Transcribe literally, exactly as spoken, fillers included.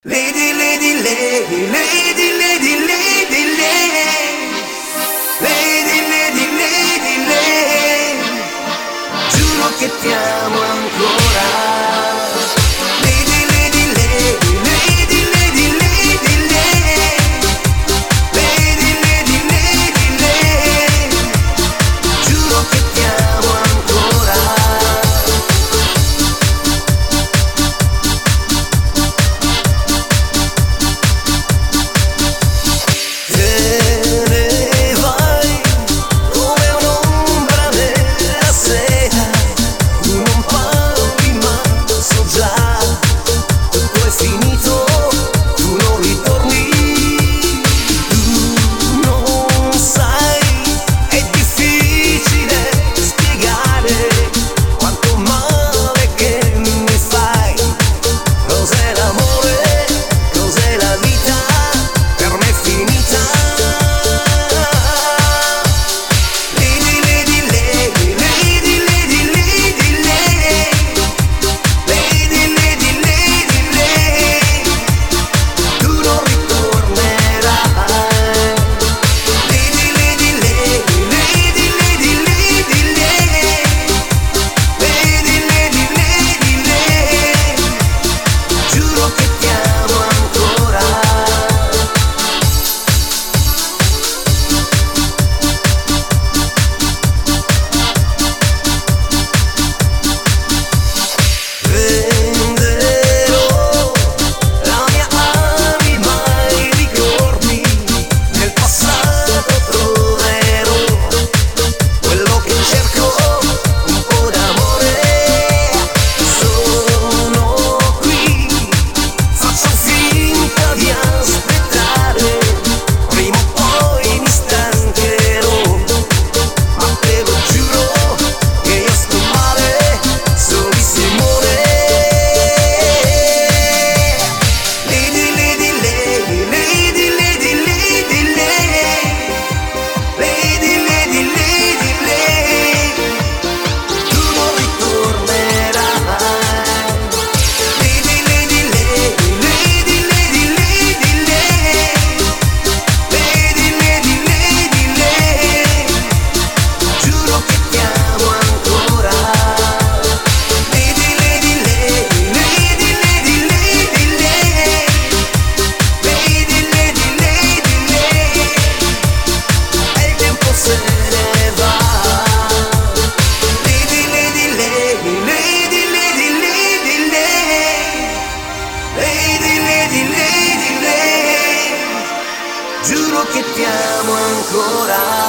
Lady, lady, lady, lady, lady, lady, lady, lady, lady, lady, lady, giuro che ti amo ancora. Lady, lady, lady, lady, lady, lady, lady, lady, lady, lady, giuro che ti amo ancora. Giuro che ti amo ancora.